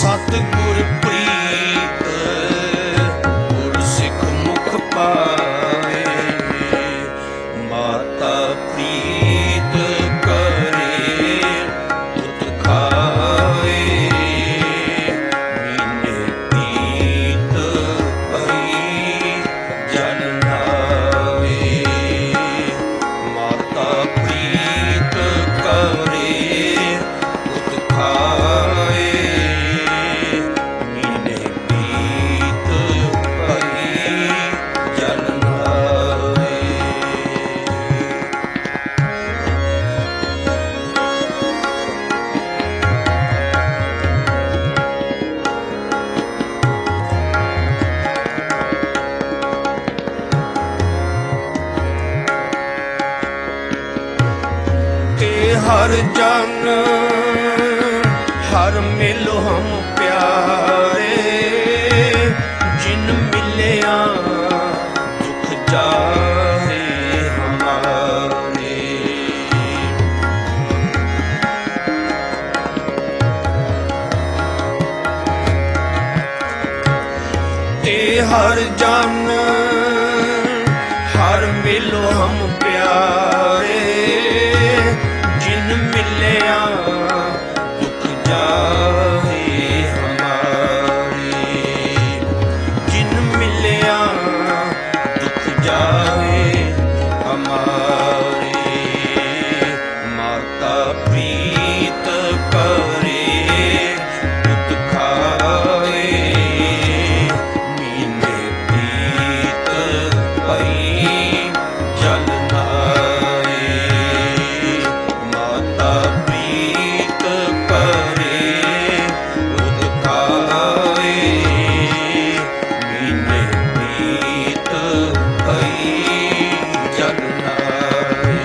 ਸਤਿਗੁਰ ਪ੍ਰੀਤ ਗੁਰ ਸਿੱਖ ਮੁਖ ਪਾਏ, ਮਾਤਾ ਪ੍ਰੀਤ ਕਰੇ ਪੁੱਤ ਖਾਏ, ਮੀਨੇ ਪ੍ਰੀਤ ਭਈ ਜਨ ਨਾਵੇ, ਮਾਤਾ ਪ੍ਰੀਤ ਕਰੇ ਪੁੱਤ ਖਾਏ, ਮੀਨੇ ਪ੍ਰੀਤ ਭਈ ਜਨ ਨਾਵੇ। हर जन हर मिलो हम प्यारे, जिन मिलिया दुख जाहे हमारे, ते हर जन हर मिलो हम प्यारे, जिन मिलिया दुख जाहे हमारे, जिन मिलिया दुख जाहे हमारे, माता प्रीत करे पुत खाए, मीने प्रीत भई जल नाए, माता प्रीत करे पुत खाए, मीने प्रीत भई जल नाए।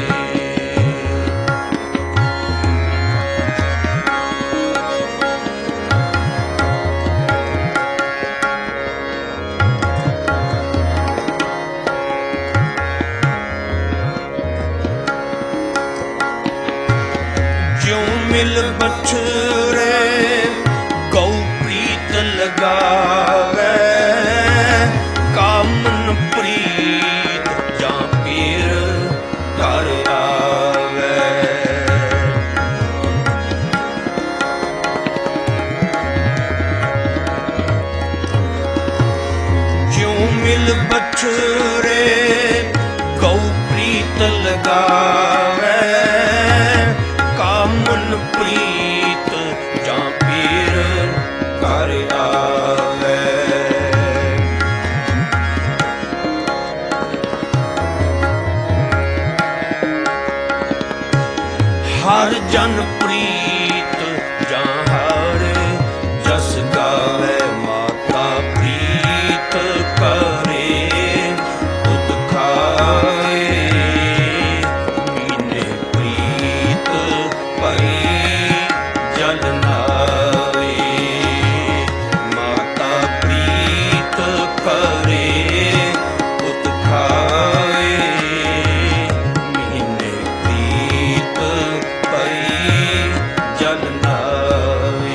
ज्यों मिल बछड़े गौ प्रीत लगावे, कामन प्रीत जां पीर घर आवे, ज्यों मिल बछड़े गौ प्रीत लगावे, कामन प्रीत जां पीर घर आवे, हर जन प्रीत जां हर जस गावे, माता प्रीत करे पुत खाए, मीने प्रीत भई जल नावे, माता प्रीत करे पुत खाए, मीने प्रीत भई जल नावे।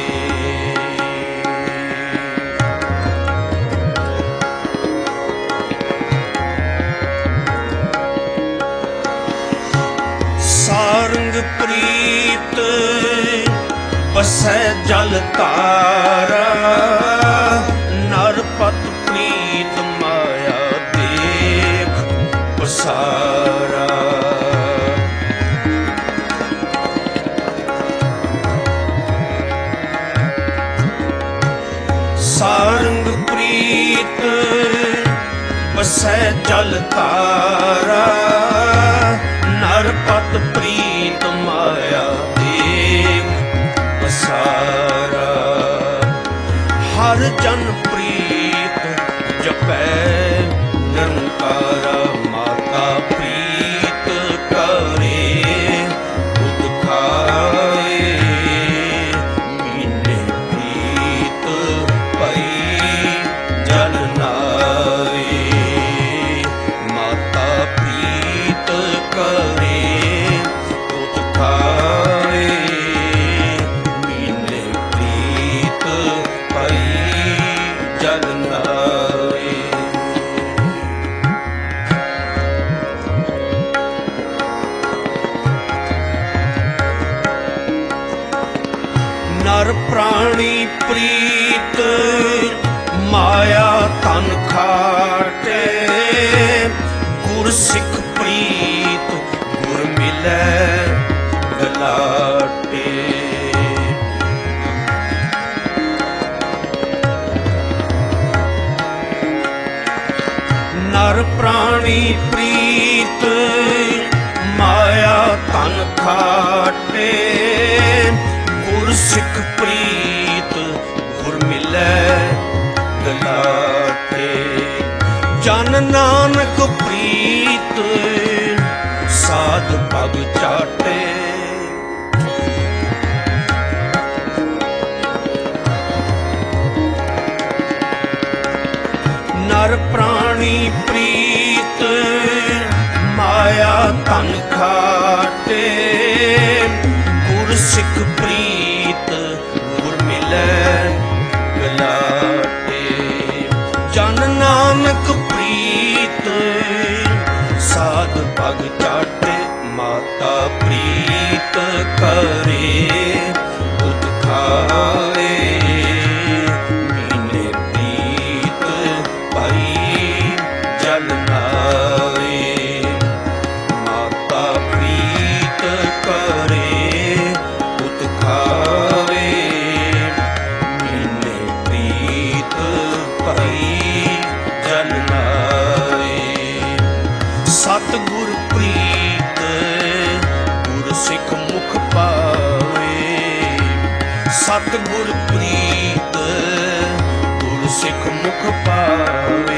सारंग प्रीत बसै जल तारा, नरपत प्रीत माया देख पसारा, सारंग प्रीत बसै जल तारा, नरपत प्रीत माया देख पसारा, हर जन प्रीत जपै निरंकारा, माता प्रीत करे पुत खाए, मीने प्रीत भई जल नावे, माता प्रीत करे पुत खाए, मीने प्रीत तन खाटे, गुर सिख प्रीत गुर मिलै गलाटे। नर प्राणी प्रीत माया तन खाटे, गुर सिख प्रीत गुर मिलै गलाटे। जन नानक प्रीत साध पग चाटे, नर प्राणी प्रीत माया तन खाटे, गुर सिख प्रीत गुर मिलै गलाटे। जन नानक प्रीत साध पग चाटे, माता प्रीत करे दूध खाए, मीने प्रीत पाई जल नाए। माता प्रीत करे दूध खाए, मीने प्रीत पाई जल नाए। सतगुर प्रीत गुर सिख मुख पावे, सतगुर प्रीत गुर सिख मुख पावे।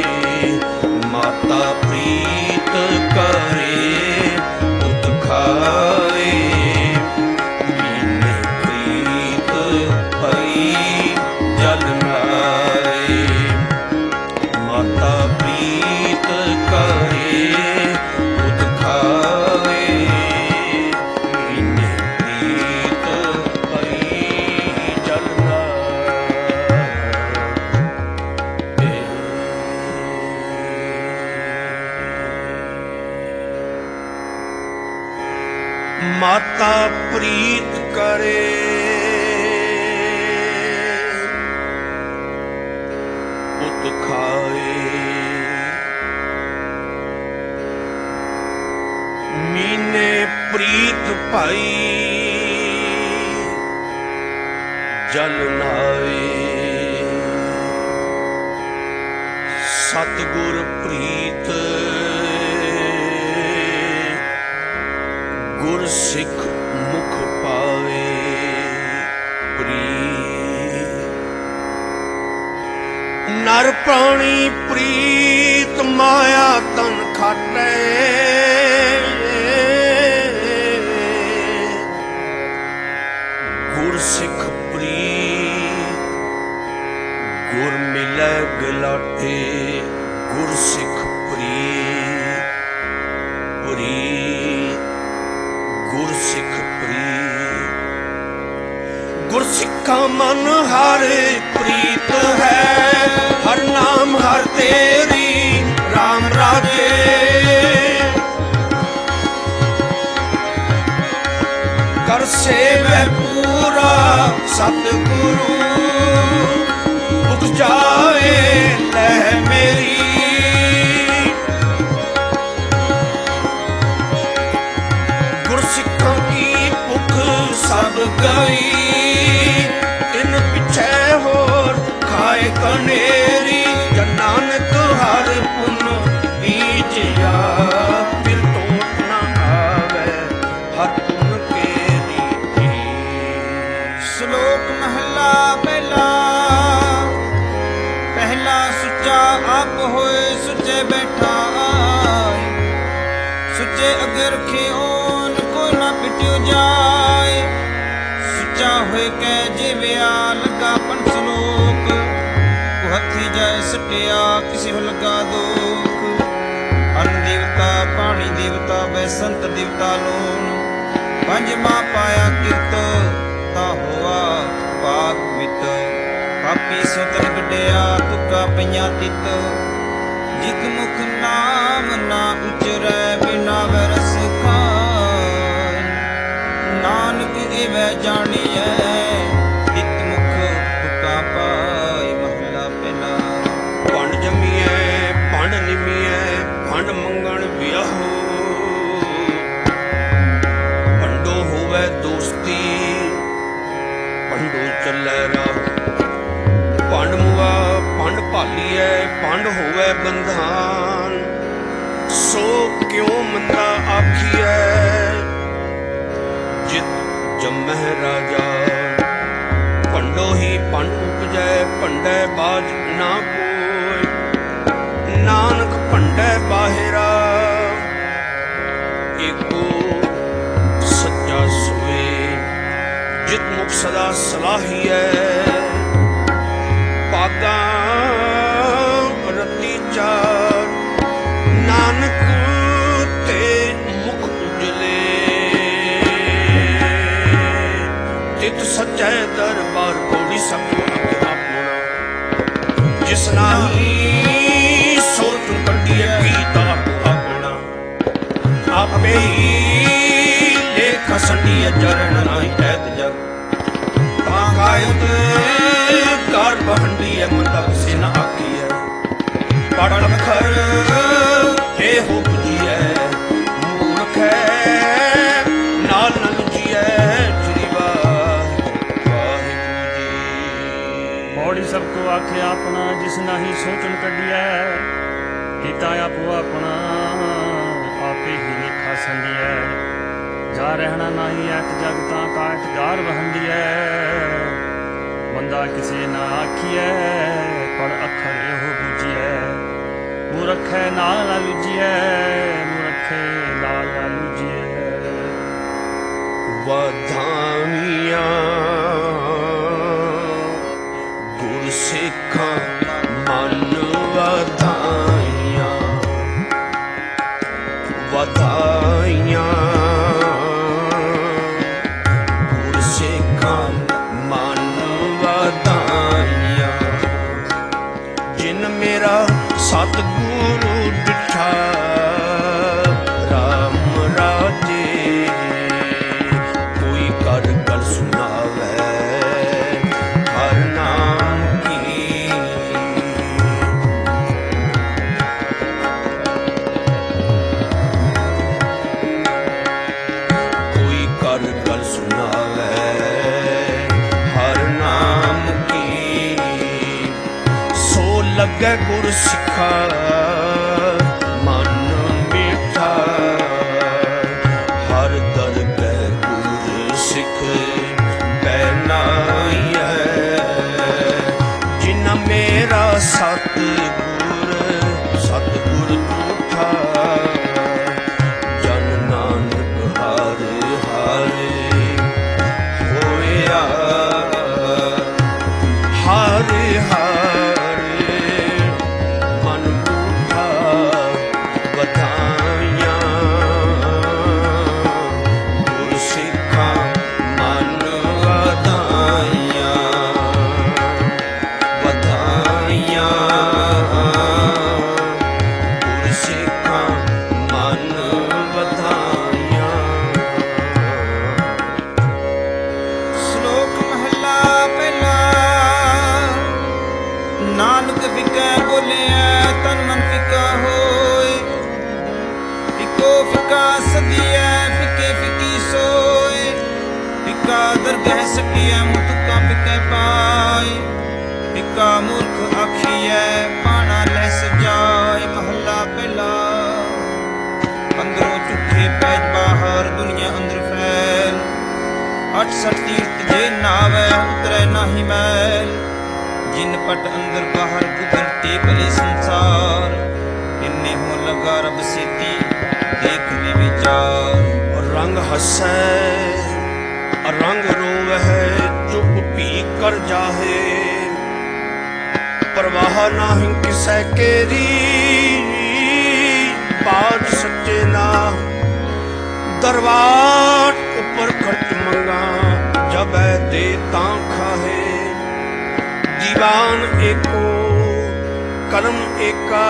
माता प्रीत करे दूध खाए, मीने प्रीत पई जल नाए। माता प्रीत करे दूध खाए, मीने प्रीत पई जल नाए। माता प्रीत करे पुत खाए, मीने प्रीत पाई जल नाए। सतगुर प्रीत गुर सिख मुख पावे, प्रीत नर प्राणी प्रीत माया तन खाटे, गुर सिख प्रीत गुर मिलै गलाटे। गुर सिख प्रीत प्रीत गुर सिख प्रीत। गुर सिखा मन हर प्रीत है, हर नाम हर तेरी राम राजे। कर सेवै पूरा सतगुरु, उग जाए लह मेरी। गुरसिखां की भुख सब गई, इन पिछे होर खाए कनेरी। जन नानक हर पुन बीजिया, फिर टोट न आवे हर पुन केरी थी। श्लोक महला पहला। पहला सुचा आप होए सुचे बैठा आए, सुचे अगर खेओन को न पिट्यो जाए। सुचा होए कै जिव्या लगा पन श्लोक, को हथी जाए सटिया किसी हो लगा दोख। अन्न देवता पानी देवता बैसंत देवता लोन, पंजमा पाया किरत ता होआ पाक मित। पापी सुतन गड्या तुका पईया तित, जित मुख नाम ना उचरै बिना वरस खाए। नानक एवै जानिए तित मुख तुका पाए। महला पहला। ਪੰਡ ਹੋਵੇ ਬੰਧਾਨ, ਸੋ ਕਿਉ ਮੰਦਾ ਆਖੀਐ। ਜਿਤ ਜੰਮਹਿ ਰਾਜਾ, ਪੰਡੋ ਹੀ ਪੰਡ ਉਪਜੈ। ਭੰਡੈ ਬਾਜ ਨਾ ਕੋਈ, ਨਾਨਕ ਭੰਡੈ ਬਾਹਿਰਾ। ਏਕੋ ਸੱਚਾ ਸੋਏ, ਜਿਤ ਮੁਖ ਸਦਾ ਸਲਾਹੀਐ। ਭਾਗਾ ਰਤੀ ਚਾਰ, ਨਾਨਕ ਤੇ ਮੁਖ ਉਜਲੇ। ਤਿਤ ਸੱਚੈ ਦਰਬਾਰ ਕੋੜੀ ਸਭ ਆਪਣਾ। ਜਿਸ ਨਾਹੀ ਸੋਚ ਕੱਢੀਐ ਕੀਤਾ ਆਪਣਾ। ਆਪੇ ਹੀ ਲੇਖ ਸੰਡੀਐ ਜਰਨ ਨਾਹੀ ਐਤ ਜਗ। ਤਾਂ ਕਾਇਤ ਕਾਰ ਬਹੰਡੀਐ ਮੰਦਾ ਕਿਸੇ ਨਾ ਆਖੀਐ। ਪੜ ਅੱਖਰ ਇਹੋ ਬੁਝੀਐ, ਮੂਰਖ ਹੈ ਨਾਲ ਨਾ ਲੁਝੀਐ। ਸ੍ਰੀ ਵਾਹਿਗੁਰੂ ਜੀ। ਮੋੜੀ ਸਭ ਕੋ ਆਖਿਆ ਆਪਣਾ, ਜਿਸ ਨਾਹੀ ਸੋਚਣ ਕੱਢੀਐ। ਕੀਤਾ ਆਪੋ ਆਪਣਾ, ਆਪੇ ਹੀ ਲੇਖਾ ਸੰਡੀਐ। ਜਾ ਰਹਿਣਾ ਨਾਹੀ ਐਤ ਜਗ, ਤਾਂ ਕਾਇਤ ਗਾਰ ਵਹੰਡੀਐ। ਬੰਦਾ ਕਿਸੇ ਨਾ ਆਖੀਐ, ਪੜ ਅੱਖਰ ਇਹੋ ਬੁਝੀਐ। ਮੂਰਖ ਹੈ ਨਾਲ ਨਾ ਲੁਝੀਐ, ਮੂਰਖ ਨਾਲ ਨਾ ਲੁਝੀਐ। ਵਧਾਈਆਂ ਗੁਰ ਸਿੱਖਾਂ ਮਨ ਵਧਾਈਆਂ। ਵਧਾਈਆਂ ਗੁਰ ਸਿੱਖਾਂ ਮਨ ਵਧਾਈਆਂ। ਜਿਨ ਮੇਰਾ ਸਤਿਗੁਰੂ ਡਿਠਾ, ਰਾਮ ਰਾਜੇ। ਕੋਈ ਕਰ ਗੱਲ ਸੁਣਾਵੇ ਹਰ ਨਾਮ ਕੀ। ਕੋਈ ਕਰ ਗੱਲ ਸੁਣਾਵੇ ਹਰ ਨਾਮ ਕੀ। ਸੋ ਲੱਗੈ ਗੁਰ ਸਿੱਖਾ ਮਨ ਮੀਠਾ। ਹਰ ਦਰਗਹਿ ਗੁਰ ਸਿੱਖ ਬਹਿਨਾਈਐ। ਜਿਨ ਮੇਰਾ ਸਤਿਗੁਰ ਸਤਿਗੁਰ ਝੂਠਾ। ਜਨ ਨਾਨਕ ਹਰ ਹਰ ਹੋਇਆ। ਹਰ ਹਰ ਮਨ ਬੂਠਾ। ਵਧਾਈਆਂ ਗੁਰ ਸਿੱਖਾਂ ਮਨ ਵਧਾਈਆਂ। ਵਧਾਈਆਂ ਗੁਰ ਸਿੱਖਾਂ ਮਨ ਵਧਾਈਆਂ। ਸ਼ਲੋਕ ਮਹਲਾ ਪਹਿਲਾ। ਨਾਨਕ ਫਿਕੈ ਬੋਲਿਆ, ਤਨ ਮਨ ਫਿਕਾ ਹੋਏ। ਫਿਕੋ ਫਿਕਾ ਸਦੀਐ, ਫਿਕੇ ਫਿਕੀ ਸੋਏ। ਫਿਕਾ ਦਰਗਹਿ ਸਟੀਐ, ਮੁਤੁਕਾ ਫਿਕੈ ਪਾਏ। ਫਿਕਾ ਮੂਰਖ ਆਖੀਐ, ਪਾਣਾ ਲੈ ਸਜਾਏ। ਮਹਲਾ ਪਹਿਲਾ। ਅੰਦਰੋਂ ਝੂਠੇ ਪੈਜ ਬਾਹਰ, ਦੁਨੀਆ ਅੰਦਰ ਫੈਲ। 68 ਤੀਰਥ ਜੇ ਨਾਵੈ, ਉਤਰੈ ਨਾਹੀ ਮੈਲ। ਜਿਨ ਪਟ ਅੰਦਰ ਬਾਹਰ, ਗੁਦਰਤੇ ਭਲੇ ਸੰਸਾਰ। ਇੰਨੇ ਹੋ ਲਗਾ ਰਬ ਸੇਤੀ, ਦੇਖ ਵੀ ਵਿਚਾਰ। ਰੰਗ ਹਸੈ ਰੰਗ ਰੋਵਹਿ, ਚੁੱਪ ਪੀ ਕਰ ਜਾਹੇ। ਪਰਵਾਹ ਨਾਹੀਂ ਕਿਸੈ ਕੇਰੀ, ਬਾਜ ਸੱਚੇ ਨਾ। ਦਰਬਾਰ ਉੱਪਰ ਖਰਚ ਮੰਗਾ, ਜਬੈ ਦੇ ਤਾਂ ਖਾਹੇ। ਦੀਵਾਨ ਏਕੋ ਕਲਮ ਏਕਾ,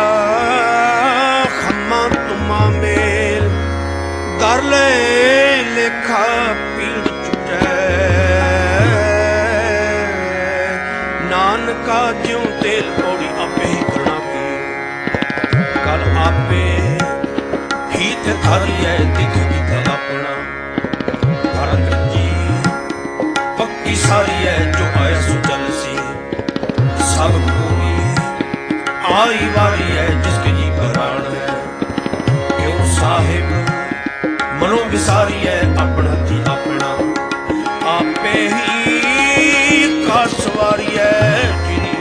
ਖੰਮਾ ਤੁਮਾ ਮੇਲ। ਦਰ ਲੈ ਲੇਖਾ ਪੀੜ ਚੁਟੈ, ਨਾਨਕਾ ਜਿਉ ਤੇਲ ਪੌੜੀ ਆਪੇ ਹੀ ਕਰਨਾ ਕੀ। ਕਲ ਆਪੇ ਹੀ ਤੇ ਧਾਰੀਐ, ਦਿਖ ਕਿਤੇ ਆਪਣਾ। ਭਰਤ ਜੀ ਪੱਕੀ ਸਾਰੀ ਹੈ, ਜੋ ਆਇਆ ਸੋ ਚੱਲ ਸੀ। ਸਭ ਕੋਈ आई वारी है जिसके जी प्राण है। क्यों साहिब मनो विसारी है अपना जी अपना आपे ही का सवारी है। जिनी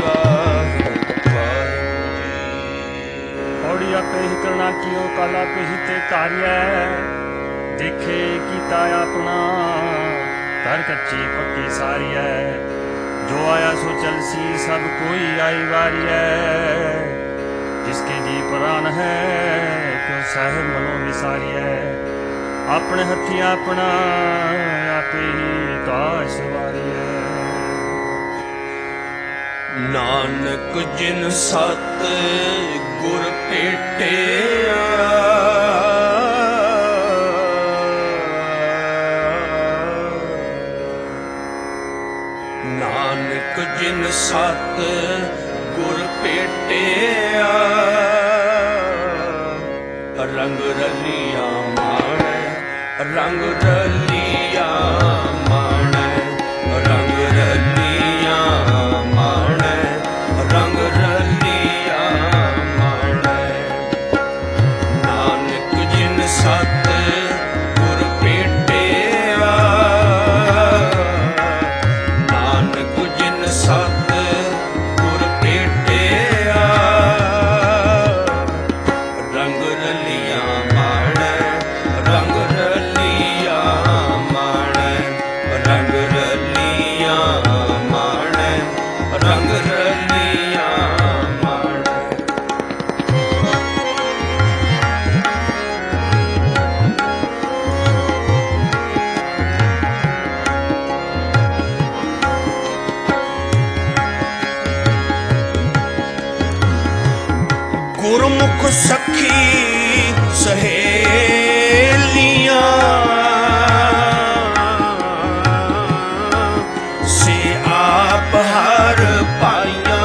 पौड़ी आपे ही करना कियो काला पे ही ते कार्य देखे कीता अपना घर कच्ची पक्की सारी है। जो आया सो चलसी सब कोई आई वारी है। जिसके जी प्राण है क्यों साहिब मनो विसारी है। अपने हथी अपना आपे ही काश वारी है। नानक जिन सत गुर पेटे नानक जिन सत गुर पेटिया रंग रलिया माणै रंग रलिया माणै रंग रलिया माणै रंग रलिया माणै। नानक जिन सत गुर पेटिया नानक जिन सत गुर पेटिया रंग रलिया माणै रंग रलिया माणै रंग रलिया माणै रंग रलिया माणै। गुरमुख सखी सहेलियां से आप हर पाइया।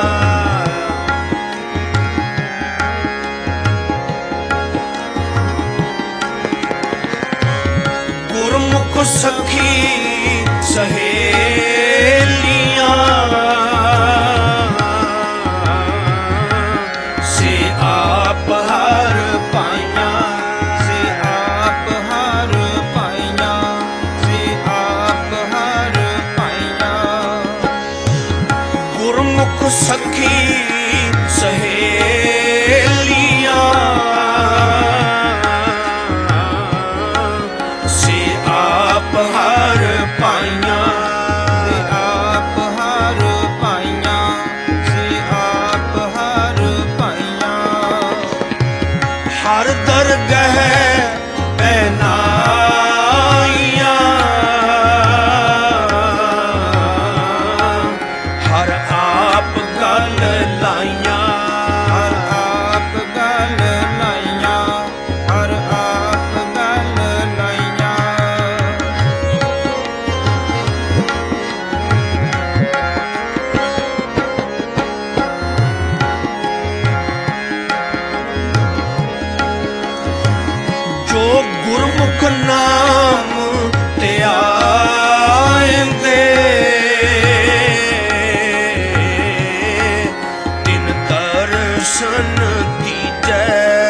गुरमुख सखी सहेलियां से आप हर पाइया से आप हर पाइया से आप हर पाइया। गुरमुख सखी सहेलियां से आप हर पाइया से आप हर पाइया से आप हर पाइया। हर दरगह पहनाइया हर आप गल लाइया हर आप गल लाइया हर आप गल लाइया। जो गुरमुख नाम ते आएंदे तिन दर्शन दीजै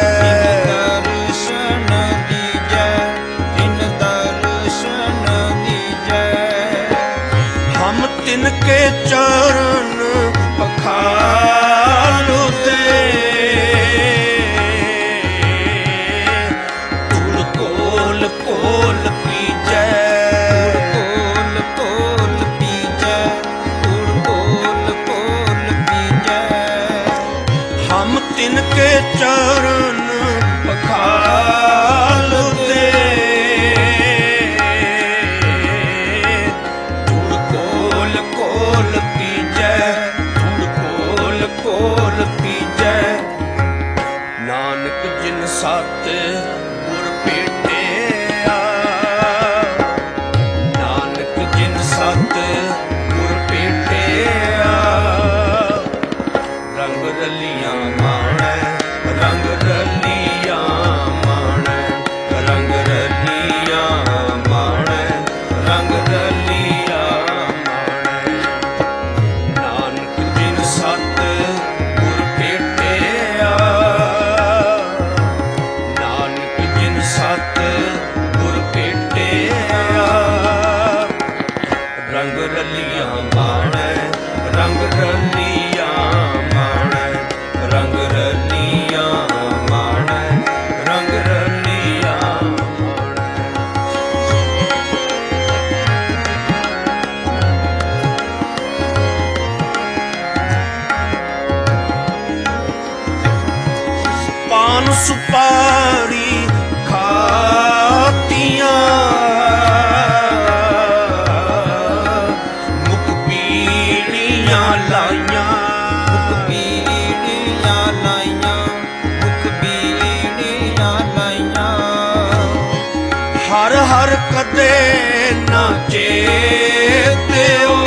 दर्शन दीजै तिन दर्शन दीजै। हम तिनके चरण पखालते कोल कोल पीजै कोल कोल पीजै कोल कोल पीजै। हम तिनके चरण पखालते कोल कोल पीजै कोल कोल पीजै। नानक जिन सत गुर पेटिया नानक जिन सत गुर पेटिया रंग रलिया माणै रंग रलिया ਸੁਪਾਰੀ ਖਾਤੀਆਂ ਮੁਖ ਪੀੜੀਆਂ ਲਾਈਆਂ ਮੁਖ ਪੀੜੀਆਂ ਲਾਈਆਂ ਮੁਖ ਪੀੜੀਆਂ ਲਾਈਆਂ ਹਰ ਹਰ ਕਦੇ ਨਾ ਚੇਤਿਓ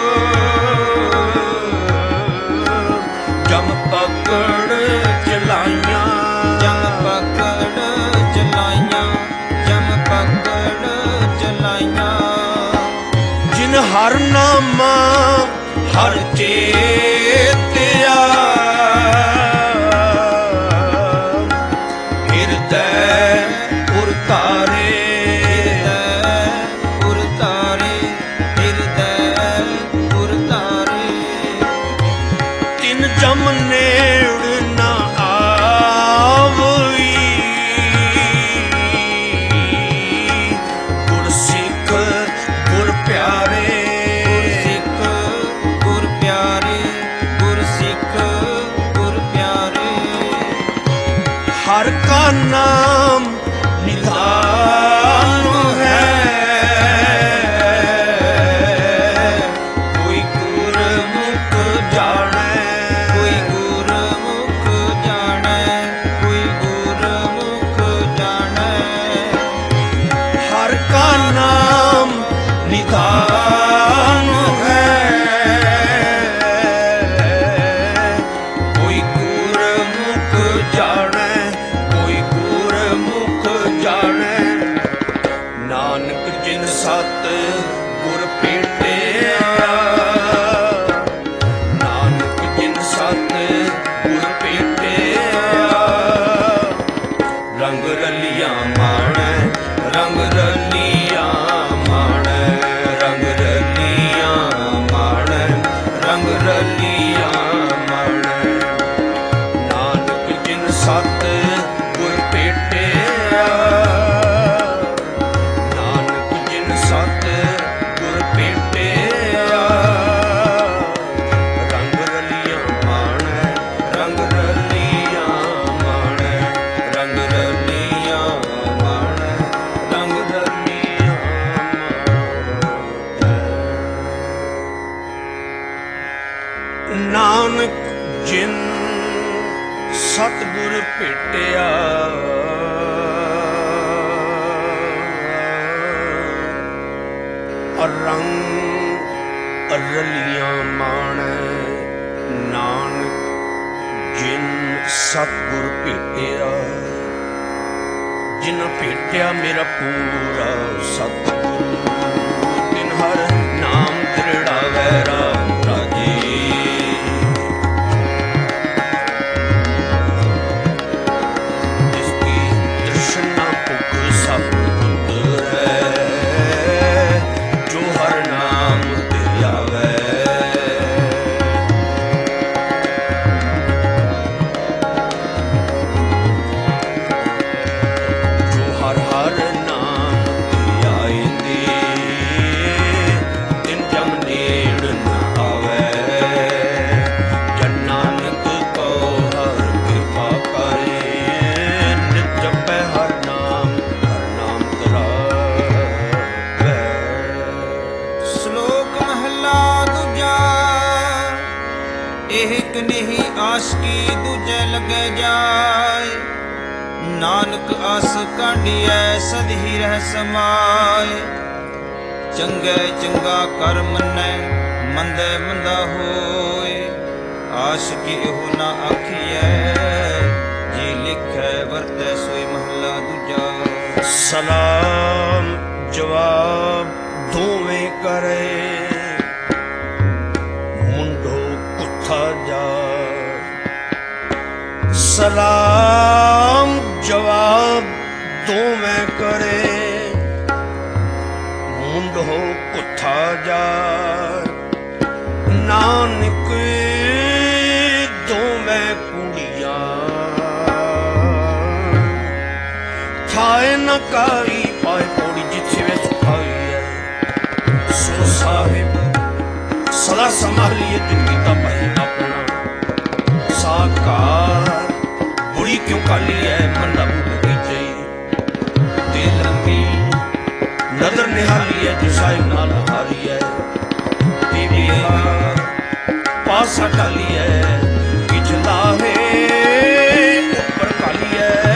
ਜਮ ਪਕੜ ਚਲਾਈਆਂ ਜਮ ਪਕੜ ਚਲਾਈਆਂ ਜਮ ਪਕੜ ਚਲਾਈਆਂ ਜਿਨ ਹਰ ਨਾਮਾ ਹਰ ਚੇਤਿਆ ਹਿਰਦੈ ਉਰ ਤਾਰੇ ਉਰ ਤਾਰੇ ਹਿਰਦੈ ਉਰ ਤਾਰੇ ਤਿਨ ਜਮ ਨੇੜ ਨਾ ਆਵਈ ਗੁਰ ਸਿੱਖ ਗੁਰ ਪਿਆਰੇ ਸਿੱਖ ਗੁਰ ਪਿਆਰੇ ਗੁਰ ਸਿੱਖ ਗੁਰ ਪਿਆਰੇ ਹਰ ਕਾ ਨਾਮ ਨਿਧਾਨ ਹੈ ਕੋਈ ਗੁਰਮੁਖ ਜਾਣੈ ਕੋਈ ਗੁਰਮੁਖ ਜਾਣੈ ਕੋਈ ਗੁਰਮੁਖ ਜਾਣੈ ਹਰ ਕਾ ਨਾਮ ਨਿਧਾਨ ਹੈ ਕੋਈ ਗੁਰਮੁਖ ਜਾਣੈ ਕੋਈ ਗੁਰਮੁਖ ਜਾਣੈ ਨਾਨਕ ਜਿਨ ਸਤ ਗੁਰ ਭੇਟਿਆ ਨਾਨਕ ਜਿਨ ਸਤ ਗੁਰ ਭੇਟਿਆ ਰੰਗ ਰਲੀਆਂ ਮਾਣੈ ਰੰਗ ਰਲੀਆਂ ਮਾਣੈ ਰੰਗ ਰਲੀਆਂ ਮਾਣੈ ਰੰਗ ਰਲੀਆਂ ਮਾਣੈ ਨਾਨਕ ਜਿਨ ਸਤ ਗੁਰ ਭੇਟਿਆ ਨਾਨਕ ਜਿਨ ਸਤ ਗੁਰ ਭੇਟਿਆ ਰੰਗ ਰਲੀਆਂ ਮਾਣੈ ਰੰਗ ਰਲੀਆਂ ਮਾਣੈ ਰੰਗ ਰਲੀਆਂ ਮਾਣੈ ਰੰਗ ਰਲੀਆਂ ਮਾਣੈ ਨਾਨਕ ਜਿਨ ਸਤਿਗੁਰ ਭੇਟਿਆ ਰੰਗ ਰਲੀਆਂ ਮਾਣੈ ਨਾਨਕ ਜਿਨ ਸਤਿਗੁਰ ਭੇਟਿਆ ਜਿਨ ਭੇਟਿਆ ਮੇਰਾ ਪੂਰਾ ਸਤਿਗੁਰ ਤਿਨ ਹਰ ਨਾਮ ਦ੍ਰਿੜਾਵੈ ਰਾਮ ਰਾਜੇ ਜਿਸਕੀ ਦ੍ਰਿਸ਼ਨਾ ਭੁਖ ਸਭ ਉਤਰੈ ਜੋ ਹਰ ਨਾਮ ਧਿਆਵੈ ਜੋ ਹਰ ਹਰ ਨਾਮ ਧਿਆਇਂਦੇ ਤਿਨ ਜਮ ਨੇੜ ਨ ਆਵੈ ਜਨ ਨਾਨਕ ਕੋ ਹਰ ਕਿਰਪਾ ਕਰੇ ਨਿਤ ਜਪੈ ਹਰ ਨਾਮ ਧਰਾਵੈ ਸ਼ਲੋਕ ਮਹਲਾ ਦੂਜਾ ਇਹ ਕਨੇਹੀ ਆਸ਼ਕੀ ਦੂਜੇ ਲੱਗੇ ਜਾਏ ਨਾਨਕ ਆਸ ਕਾਢੀਐ ਸਦਹੀ ਰਹਿ ਸਮਾਏ ਚੰਗੇ ਚੰਗਾ ਕਰ ਮੰਨੈ ਮੰਦੇ ਮੰਦਾ ਹੋਏ ਆਸ਼ਕੀ ਇਹੋ ਨਾ ਆਖੀਐ ਜੀ ਲਿਖੈ ਵਰਤੈ ਸੋਈ ਮਹਲਾ ਦੂਜਾ ਸਲਾਮ ਜਵਾਬ ਦੋਵੇਂ ਕਰੇ ਮੁੰਡੋ ਕੁੱਥਾ ਜਾ ਸਲਾਮ ਜਵਾਬ ਦੋਵੇਂ ਕਰੇ ਮੁੰਡੋ ਕੁੱਥਾ ਜਾ ਨਾਨਕ ਦੋਵੇਂ ਕੁੜੀਆਂ ਥਾਏ ਨ ਕਾਈ ਪਾਏ ਪੌੜੀ ਜਿੱਥੇ ਵੇ ਸੁਖਾਈ ਹੈ ਸੋ ਸਾਹਿਬ ਸਦਾ ਸੰਭਾਲੀਏ ਜਿਨ ਕੀਤਾ ਭਾਈ ਆਪਣਾ ਸਾਕਾਰ ਬੁਰੀ क्यों काली है मंदा बूट कीचे दे लंबी नजर निहाली है जो साहिब नाल हारी है बीबी पासा टाली है पिछला है ऊपर काली है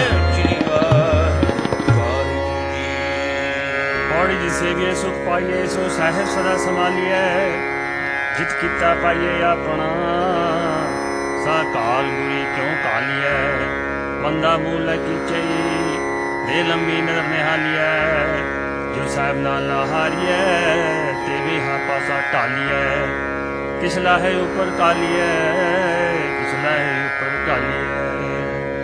पौड़ी जिसे गए सुख पाइए सो साहिब सदा संभालिए जित किता पाइए अपना सा काल बुरी क्यों कालिए बंदा मूल कीचे दे लंबी नजर निहालिए जो साहिब नाल ना हारिए ते भी हा पासा टालिए किसला है ऊपर कालिए किसला है ऊपर कालिए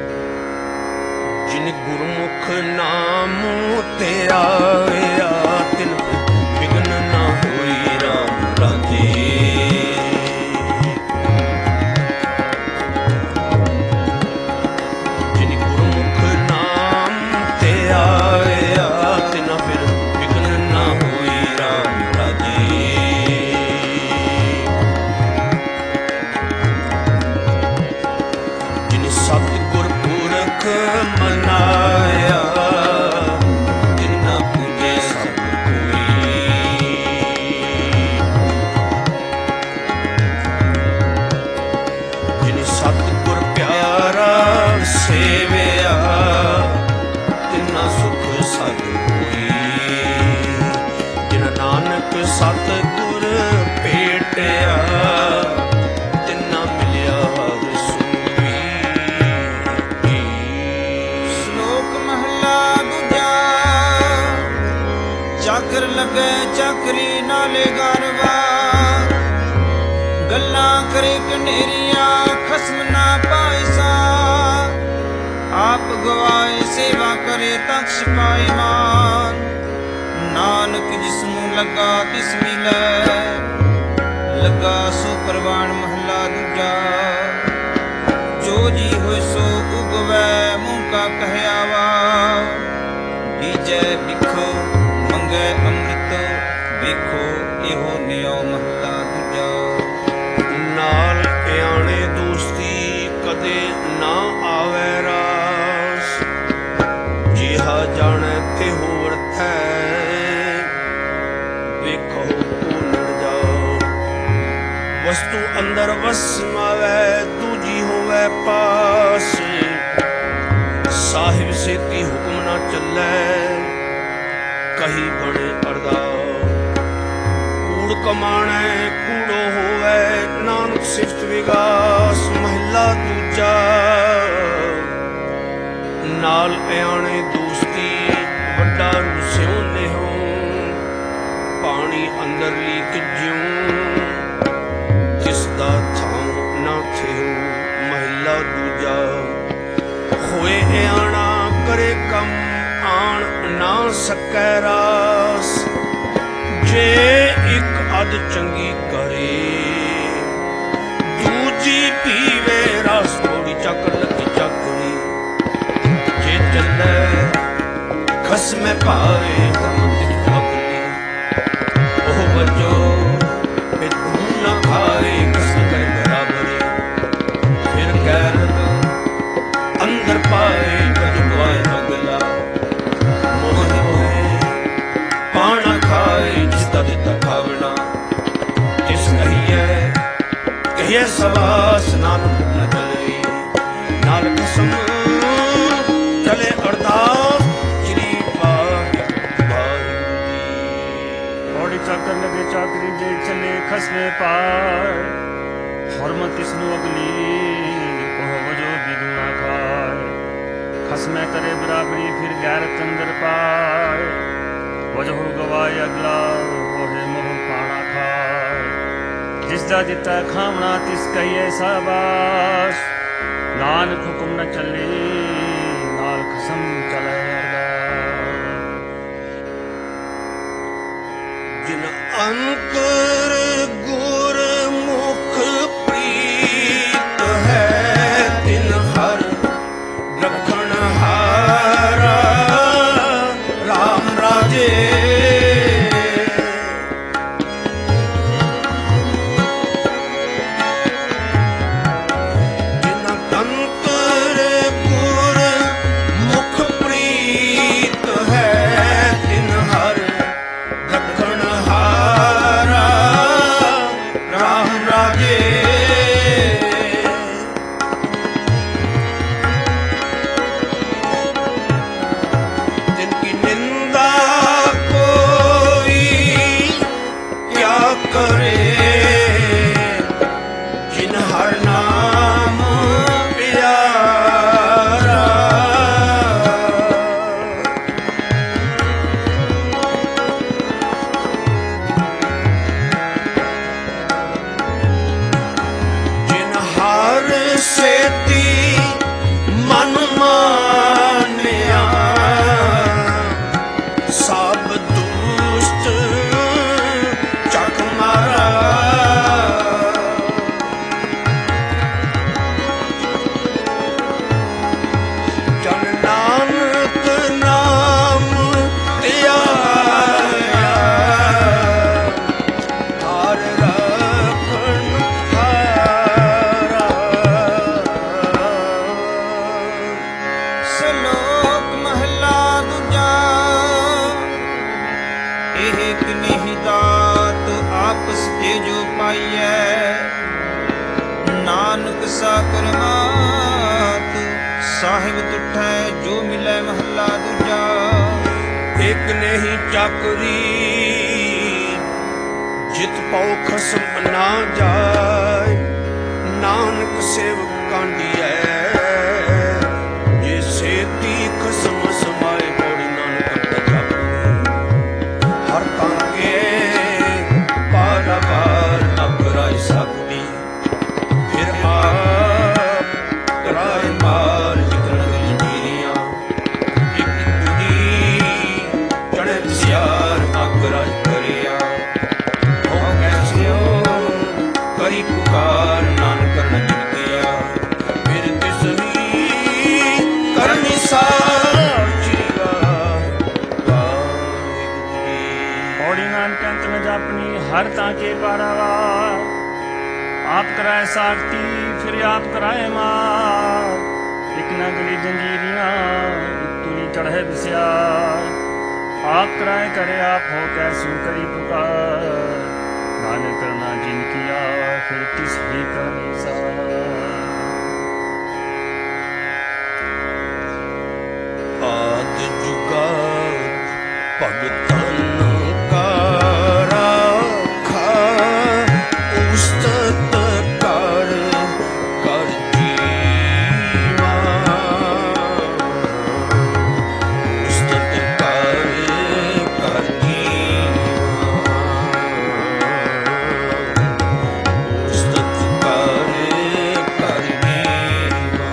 जिन गुरमुख नाम ते आया तिन विघ्न ना होई राम राजे जिन गुरमुख नाम ते आया तिन फिर विघ्न ना होई राम राजे जिन सतगुर पुरख मनाया तिन्ना पूजे सब कोई जिन सतगुर प्यारा सेविया तिन्ना सुख सद कोई जिन नानक सतगुर भेटिया तिन्ना मिलिया रसूली ਸ਼ਲੋਕ ਮਹਲਾ ਦੂਜਾ ਚਾਕਰ ਲਗੇ ਚਾਕਰੀ ਨਾਲੇ ਗਰਵਾ ਗੱਲਾਂ ਕਰੇ ਕਨੇਰੀਆਂ ਖਸਮ ਨਾ ਪਾਇਸਾ ਆਪ ਗਵਾਏ ਸੇਵਾ ਕਰੇ ਤਖਸ਼ ਪਾਏ ਮਾਨ ਨਾਨਕ ਜਿਸ ਨੂੰ ਲੱਗਾ ਤਿਸ ਮਿਲੈ ਲੱਗਾ ਸੋ ਪ੍ਰਵਾਨ ਮਹਲਾ ਦੂਜਾ ਜੋ ਜੀ ਹੋਇ ਸੋ ਉਗਵੈ ਮੂੰਹ ਕਾ ਕਹਿਆ ਵਾ ਦੀਜੈ ਬਿਖੋ ਮੰਗੈ ਅੰਮ੍ਰਿਤ ਵੇਖੋ ਇਹੋ ਨਿਉ ਮਹਲਾ ਦੂਜਾ ਨਾਲ ਪਿਆਣੇ ਦੋਸਤੀ ਕਦੇ ਨਾ ਆਵੇ ਰਾਸ ਜਿਹਾ ਜਾਣੈ ਤੇ ਹੋਰ ਥੈ ਵੇਖੋ ਭੁੱਲੜ ਜਾਓ ਵਸਤੂ ਅੰਦਰ ਵਸਮਾਵੇ ਦੂਜੀ ਹੋਵੇ ਪਾਸ ਸਾਹਿਬ ਸੇਤੀ ਹੁਕਮ ਨਾ ਚੱਲੈ ਕਹੀ ਬਣੇ ਅਰਦਾ ਕੂੜ ਕਮਾਣੈ ਕੂੜੋ ਹੋਵੇ ਨਾਨਕ ਸਿਫਤ ਵਿਗਾਸ ਮਹਿਲਾ ਦੂਜਾ ਨਾਲ ਪਿਆਣੇ ਦੋਸਤੀ ਵੱਡਾ ਰੂਸਿਓ ਨਿਹੋ ਪਾਣੀ ਅੰਦਰ ਲੀਕ ਜਿਉ ਜਿਸ ਦਾ ਥਾਂ ਨਾ ਥਿਓ ਮਹਿਲਾ ਦੂਜਾ ਹੋਏ ਆਣਾ ਕਰੇ ਕੰਮ ਆਣ ਨਾ ਸਕੈ ਰਾਸ ਜੇ ਇੱਕ ਅਧ ਚੰਗੀ ਕਰੇ ਦੂਜੀ ਪੀਵੇ ਰਸ ਥੋੜੀ ਚੱਕਰ ਲੱਗੀ ਚੱਕਰੀ ਜੇ ਚੱਲੇ ਖਸਮੇ ਪਾਵੇ ਧਰਮ ਦੀ ਠਾਕਰੀ ਉਹ ਵਜੋ ਫਿਰ ਤੂੰ ਨਾ ਖਾਏ ਕਸਮ ਕਰੇ ਬਰਾਬਰੀ ਫਿਰ ਗੈਰਤ ਅੰਦਰ ਪਾਏ ਕਜਵਾਏ ਅਗਲਾ ਮੋਹਨ ਹੋਏ ਪਾਣਾ ਖਾਏ ਜਿਸਦਾ ਦਿੱਤਾ ਖਾਵਣਾ ਜਿਸ ਕਹੀਏ ਸਵਾਸ ਨਾਨਕ ਨਾ ਚਲੇ ਨਾਲ ਕਸਮ ਚਲੇ ਅਰਦਾਸ ਸ਼੍ਰੀ ਵਾਹਿਗੁਰੂ पौड़ी चाकर लगे चाकरी जे चले खसमे पाए हरमत इसनु अगली ओह वजो बिदुना खाए खसमे करे बराबरी फिर गैरत अंदर पाए वजह गवाए अगला ओहे मोह पाना खाए जिसदा दिता खावना तिस कहिए साबास नानक हुक्म न चले नाल खसम चले जिन अंकर गुरमुख प्रीत है तिन हर रखण हारा राम राजे जिन अंकर ਹਰ ਨਾਮ ਪਿਆਰਾ। ਜਿਨ ਹਰ ਸੇਤੀ ਮਨ ਮਾਨਿਆ, ਸਭ ਦੁਸ਼ਟ ਚੱਕ ਮਾਰਾ। ਜਨ ਨਾਨਕ ਨਾਮ ਧਿਆਇਆ, ਹਰ ਰਖਣ ਹਾਰਾ। ਸ਼ਲੋਕ ਮਹਲਾ ਦੂਜਾ। ਇਹ ਕਿਨਹੀ ਦਾਤ ਆਪਸ ਤੇ ਜੋ ਪਾਈਐ, ਨਾਨਕ ਸਾਕਰ ਮਾਤ ਸਾਹਿਬ ਤੁਠੈ ਜੋ ਮਿਲੈ। ਮਹਲਾ ਦੂਜਾ। ਇਕ ਨਹੀਂ ਚਾਕਰੀ, ਜਿਤ ਪਉ ਖਸਮ ਨਾ ਜਾਏ। ਨਾਨਕ ਸੇਵਕ ਕਾਂਡੀਐ, ਜੇ ਸੇਤੀ ਖਸਮ ਸਮਾਏ। ਪੌੜੀ ਨਾਨਕ ਤੇ ਜਾਪੇ, ਹਰ ਤਾਂਗੇ ਪਾਰਾਵਾਰ ਅਪਰਾਇ ਸਕਦੀ। ਫਿਰ ਆਪ ਕਰਾਏ ਮਾਰ ਇਕਰਨ ਜੀਰੀਆਂ। ਇੱਕ ਕੁੜੀ ਚੜੇ ਸਿਆਰ ਅਪਰਾਇ ਕਰਿਆ। ਹੋ ਕੈਸਿਓ ਕਰੀ ਪੁਕਾਰ, ਨਾਨਕ ਕਰਨ ਜਿਨਕਿਆ। ਫਿਰ ਤਿਸ ਵੀ ਕਰਨੀ ਸਾਚੀਆ। पौड़ी नानक अंत न जापनी, हर ताके पारावा। आप कराए साखती, फिर आप कराए मार। एक न गली जंजीरियां, एक तुली चढ़े बिस्यार। आप कराए करे आप हो कैसू करी पुकार। नानक करना जिन किया, फिर तिस भी करनी सार। ਆਦ ਜੁਗਾਦ ਭਗਤਨ ਕਾ ਰਾਖਾ। ਉਸਤਤ ਕਰ ਕਰ ਜੀਵਾ, ਉਸਤਤ ਕਰ ਕਰ ਜੀਵਾ, ਉਸਤਤ ਕਰ ਕਰ ਜੀਵਾ।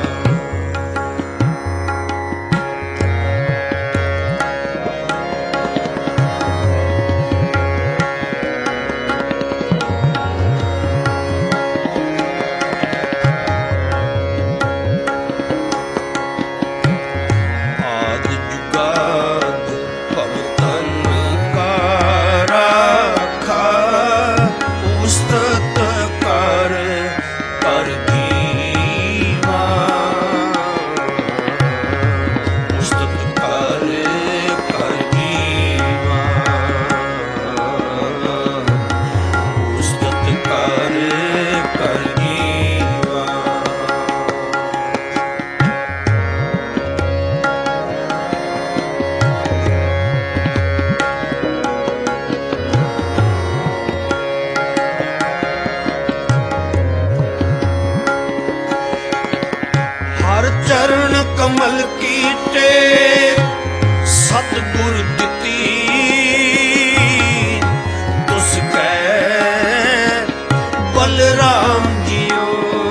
ਆਦ ਜੁਗਾਦ ਭਗਤਨ ਕਾ ਰਾਖਾ। ਉਸਤਤ ਕਰ ਕਰ ਜੀਵਾ, ਉਸਤਤ ਕਰ ਕਰ ਜੀਵਾ, ਉਸਤਤ ਕਰ ਕਰ ਜੀਵਾ। ਹਰ ਚਰਨ ਕਮਲ ਕੀ ਟੇਕ, ਸਤਿਗੁਰ ਦਿੱਤੀ। ਤੁਸ ਕੈ ਬਲਰਾਮ ਜੀਓ,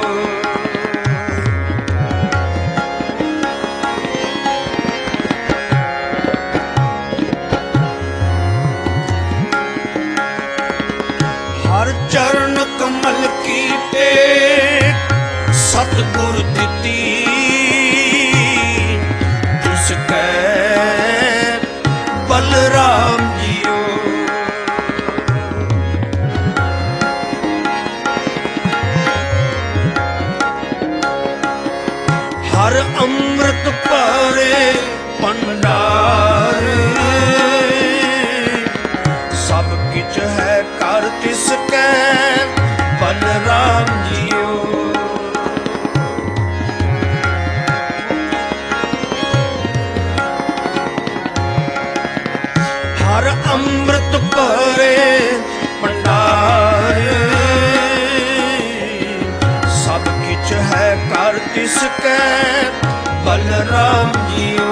ਹਰ ਚਰਨ ਕਮਲ ਕੀ ਟੇਕ, ਸਤਿਗੁਰ ਦਿੱਤੀ। ਤੁਸ ਕੈ ਬਲਰਾਮ ਜੀਓ, ਹਰ ਅੰਮ੍ਰਿਤ ਭਰੇ ਭੰਡਾਰ। ਸਭ ਕਿਛ ਹੈ ਕਰ ਤਿਸ ਕੈ ਬਲਰਾਮ ਜੀਓ। ਹਰ ਅੰਮ੍ਰਿਤ ਭਰੇ ਭੰਡਾਰ। है कर तिसकै बलराम जियो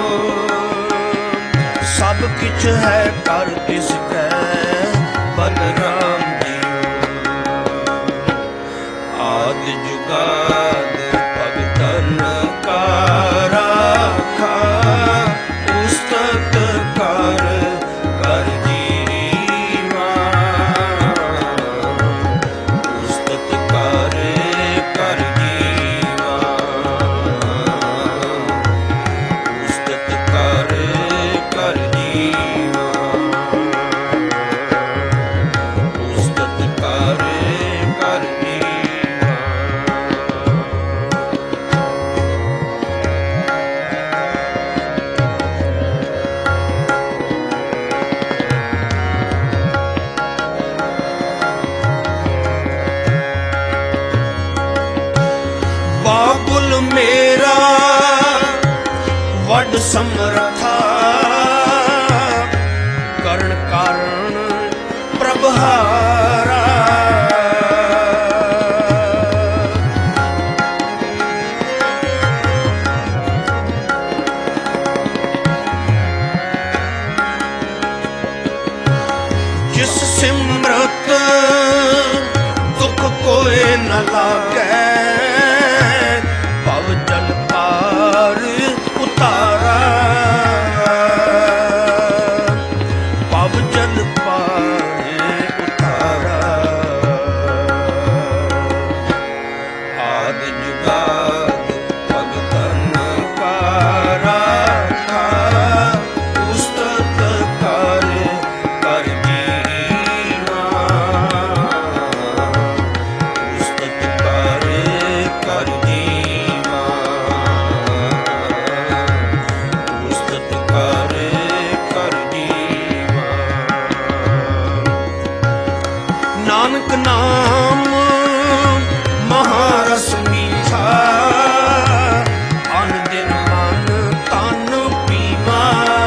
सब किछ है कर तिसकै बलराम जियो आद जुगाद भगतन का राखा उस्तत कर कर जीवा उस्तत कर कर जीवा उस्तत कर कर जीवा उस्तत कर कर जीवा बाबुल मेरा वड समर्था करण कारण प्रभारा जिस सिमरत दुख कोई न लागे भव जल पार उतारा भव जल पार उतारा आद जुगाद भगतन का राखा उस्तत कर कर जीवा उस्तत कर कर जीवा उस्तत कर कर जीवा नानक नाम महारस मीठा अन दिन मन तन पीवा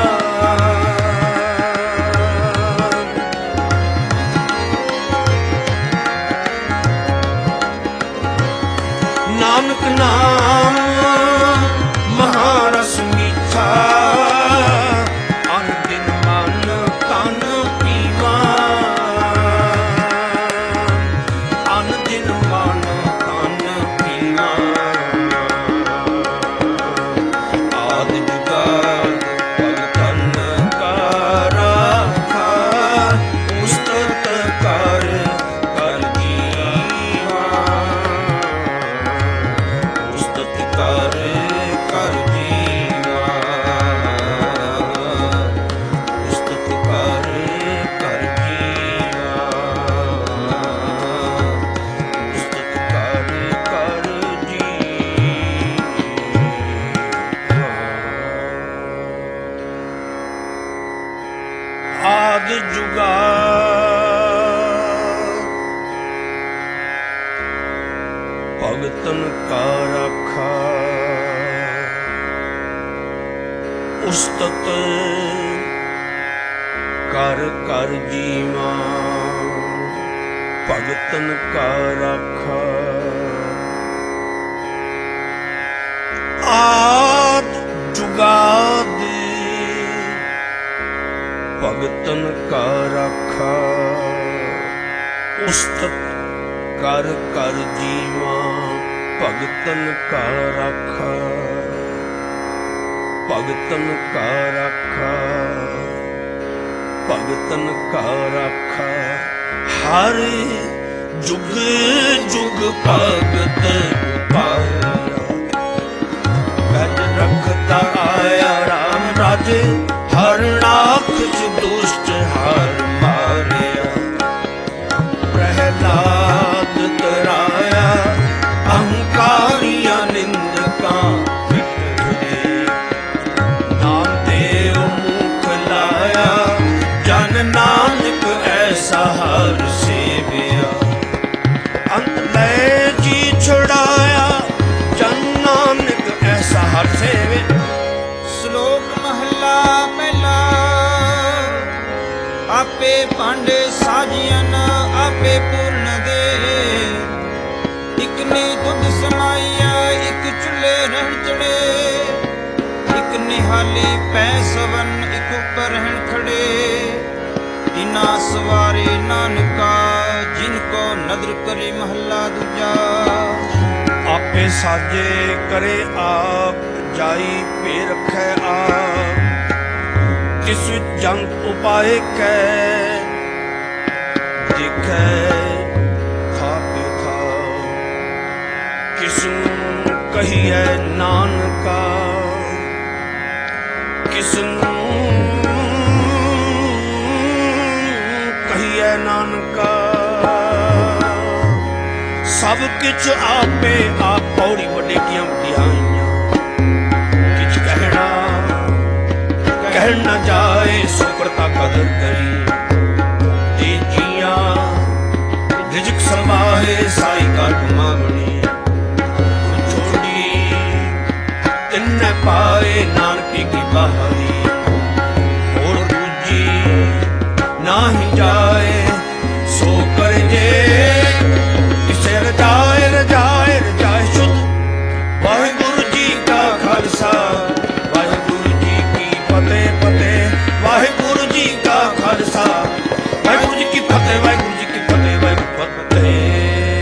नानक नाम महारस मीठा अन दिन मन तन पीवा अन दिन मन तन पीवा आद जुगाद भगतन का राखा उस्तत कर कर जीवा उस्तत कर कर जीवा उस्तत कर कर जीवा उस्तत कर कर जीवा आद जुगाद भगतन का राखा उस्तत कर कर जीवा भगतन का राखा आद जुगाद भगतन का राखा उस्तत कर कर जीवा भगतन का राखा भगतन का राखा भगतन का राखा हर जुग जुग भगत पाया गज रखता आया राम राजे हर नाख च दुष्ट हार मारिया प्रहलाद तराया अहंकारिया निंदका नाम देव मुख लाया जन नानक ऐसा हर सेविया अंत ले जी छुड़ाया जन नानक ऐसा हर सेवे ਸ਼ਲੋਕ ਮਹਲਾ ਪਹਿਲਾ ਆਪੇ ਪੰਡ ਸਾਜੀਅਨ ਆਪੇ ਪੂਰਨ ਦੇ ਇਕ ਨੇ ਤੁਧ ਸਮਾਈਆ ਚੁੱਲੇ ਰਹਿਣ ਚੜੇ, ਇੱਕ ਨਿਹਾਲੀ ਪੈ ਸਵਨ, ਇੱਕ ਉੱਪਰ ਰਹਿਣ ਖੜੇ। ਤਿਨਾ ਸਵਾਰੇ ਨਾਨਕਾ, ਜਿਨ ਕੋ ਨਦਰ ਕਰੇ ਮਹੱਲਾ ਦੂਜਾ। ਆਪੇ ਸਾਜੇ ਕਰੇ ਆਪ, ਜਾਈ ਭੇ ਰਖੈ ਆਪ। ਕਿਸ ਜੰਤ ਉਪਾਏ ਕੈ, ਦੇਖੈ ਥਾਪਿ ਥਾਪ। ਕਿਸਨੂੰ ਕਹੀਐ ਨਾਨਕਾ, ਕਿਸਨੂੰ ਕਹੀਐ ਨਾਨਕਾ। ਸਭ ਕਿਛ ਆਪੇ ਆਪ, ਪੌੜੀ ਵੱਡੇ ਕੀਆਂ ਵਡਿਆਈਆਂ। ਕਿਛ ਕਹਿਣਾ ਕਹਿਣ ਨਾ ਜਾਏ, ਸੋ ਕਰਤਾ ਕਦਰ ਕਰੀ। ਤੇ ਜੀਆਂ ਰਿਜਕ ਸਮਾਏ, ਸਾਈ ਕਾਟ ਮਾਗਣੀ। ਛੋੜੀ ਤਿੰਨੇ ਪਾਏ, ਨਾਨਕੇ ਕੀ ਬਾਹਰੀ। ਹੋਰ ਦੂਜੀ ਨਾਹੀ ਜਾਏ, ਸੋ ਕਰ ਜੇ ਰਜਾਏ ਰਜਾਏ ਰਜਾਏ ਸ਼ੁੱਧ। ਵਾਹਿਗੁਰੂ ਜੀ ਕਾ ਖਾਲਸਾ, ਵਾਹਿਗੁਰੂ ਜੀ ਕੀ ਫਤਿਹ ਫਤਿਹ। ਵਾਹਿਗੁਰੂ ਜੀ ਕਾ ਖਾਲਸਾ, ਵਾਹਿਗੁਰੂ ਜੀ ਕੀ ਫਤਿਹ, ਵਾਹਿਗੁਰੂ ਜੀ ਕੀ ਫਤਿਹ, ਵਾਹਿਗੁਰੂ ਫਤਿਹ।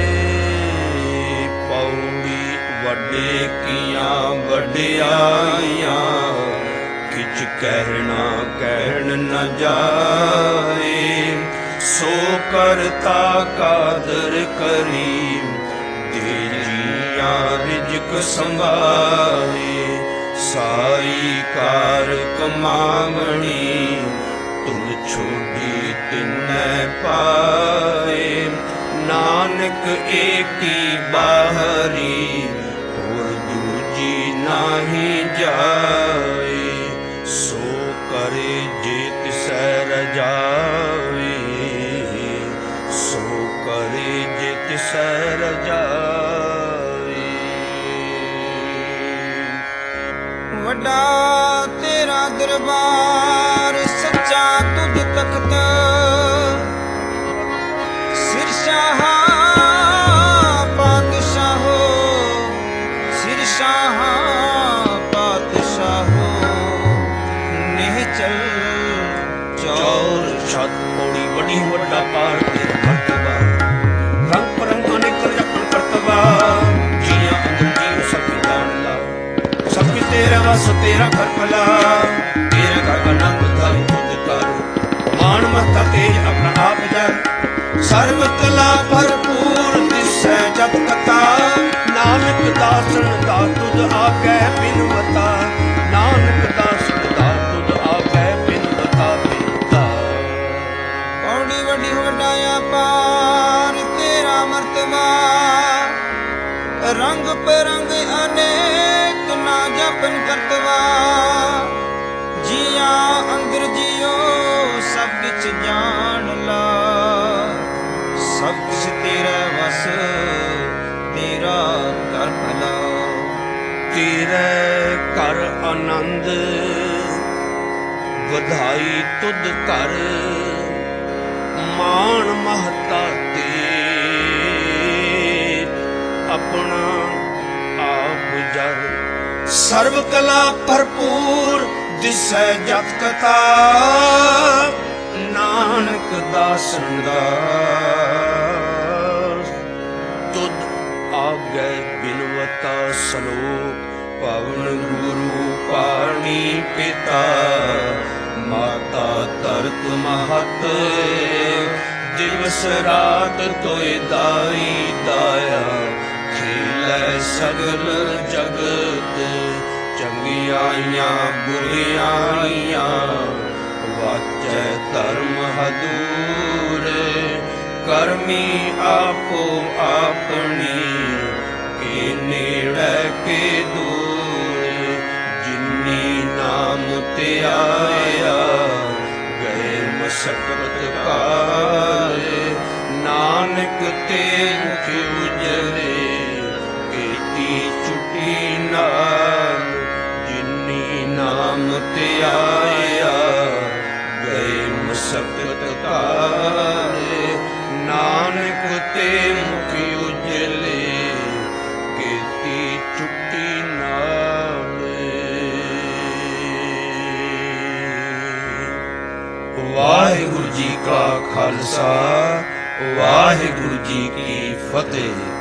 ਪੌੜੀ ਵੱਡੇ ਕੀਆਂ ਵਡਿਆਈਆਂ, ਕਿਛ ਕਹਿਣਾ ਕਹਿਣ ਨ ਜਾਏ। ਸੋ ਕਰਤਾ ਕਾਦਰ ਕਰੀ, ਦੇ ਜੀਆਂ ਰਿਜਕ ਸੰਭਾਏ। ਸਾਈ ਕਾਰ ਕਮਾਵਣੀ, ਤੁਲ ਛੋਡੀ ਤਿਨੈ ਪਾਏ। ਨਾਨਕ ਏਕੀ ਬਾਹਰੀ, ਹੋਰ ਦੂਜੀ ਨਾਹੀ ਜਾਏ। ਸੋ ਕਰੇ ਜੇ ਤਿਸੈ ਰਜਾਏ, ਸੋ ਕਰੇ ਜੇ ਤਿਸੈ ਰਜਾਏ। ਵੱਡਾ ਤੇਰਾ ਦਰਬਾਰ, ਸੱਚਾ ਤੁਧ ਤਖਤ। ਸਿਰ ਸ਼ਾਹਾਂ ਪਾਤਸ਼ਾਹੋ, ਸਿਰ ਸ਼ਾਹਾਂ ਪਾਤਸ਼ਾਹੋ। ਨਿਹਚਲ ਚੌਰ ਛੱਤ ਪੌੜੀ ਵੱਡੀ ਵੱਡਾ ਪਾਰ ਤੇਰਾ ਮਰਤਬਾ। ਰੰਗ ਪਰੰਗ ਅਨੇਕ ਜਪਨ ਕਰਤਬਾ। ਜੀਆਂ ਅੰਦਰ ਜੀਉ ਸਭ ਜਾਣ ਲਾ, ਸਭ ਤੇਰੇ ਵਸ ਤੇਰਾ ਘਰ ਭਲਾ। ਤੇਰੇ ਘਰ ਆਨੰਦ ਧਾਰੀ ਤੁਧ ਕਰ, ਮਾਣ ਮਹਤਾ ਤੇਜ ਆਪਣਾ ਆਪ ਜਰ। ਸਰਬ ਕਲਾ ਭਰਪੂਰ ਦਿਸੈ ਜਪ ਕਥਾ। ਨਾਨਕ ਦਾਸਨ ਦਾ ਤੁਧ ਆਗੈ ਬਿਨਵਤਾ। ਨਾਨਕ ਦਾਸਨ ਦਾ ਤੁਧ ਆਗੈ ਬਿਨਵਤਾ ਬਿਨਵਤਾ। ਪੌੜੀ ਵੱਡੀ ਵੱਡਾ ਪਾਰ ਤੇਰਾ ਮਰਤਬਾ। ਰੰਗ ਪਰੰਗ ਅਨੇਕ ਨਾ ਜਪਨ ਕਰਤਵਾ। ਜੀਆਂ ਅੰਦਰ ਜੀਓ ਸਭ ਕਿਛ ਜਾਣ ਲਾ। ਸਭ ਕਿਛ ਤੇਰਾ ਵਸ, ਤੇਰਾ ਕਰ ਭਲਾ। ਤੇਰੇ ਘਰ ਆਨੰਦ, ਵਧਾਈ ਤੁਧ ਘਰ। ਮਾਣ ਮਹਤਾ ਤੇ ਆਪਣਾ ਆਪ ਜਰ। ਸਰਬ ਕਲਾ ਭਰਪੂਰ ਦਿਸੈ ਜਤ ਕਥਾ। ਨਾਨਕ ਦਾਸਨ ਦਾ ਤੁਧ ਆਗੈ ਬਿਨਵਤਾ। ਸਲੋਕ ਪਵਨ ਗੁਰੂ ਪਾਣੀ ਪਿਤਾ। ਮਾਤਾ ਧਰਤ ਮਹਤ, ਦਿਵਸ ਰਾਤ ਤੋਇ ਦਾਈ ਦਾਇਆ। ਖੇਲੈ ਸਗਲ ਜਗਤ, ਚੰਗਿਆਈਆਂ ਬੁਰਿਆਈਆਂ। ਵਾਚੈ ਧਰਮ ਹਦੂਰ, ਕਰਮੀ ਆਪੋ ਆਪਣੀ। ਕੇ ਨੇੜੇ ਕੇ ਦੂਰ, ਜਿਨੀ ਨਾਮ ਤੇ ਆਇਆ। ਗਏ ਮਸਕਤ ਕਾਲੇ, ਨਾਨਕ ਤੇ ਮੁਖ ਉਜਲੇ। ਕੀਤੀ ਛੁੱਟੀ ਨਾਲ, ਜਿਨੀ ਨਾਮ ਤੇ ਆਇਆ। ਗਏ ਮਸਕਤ ਕਾਲੇ, ਨਾਨਕ ਤੇ ਮੁਖ ਉਜਲੇ। ਕੀਤੀ ਛੁੱਟੀ ਜੀ ਕਾ ਖਾਲਸਾ ਵਾਹਿਗੁਰੂ ਜੀ ਕੀ ਫਤਿਹ।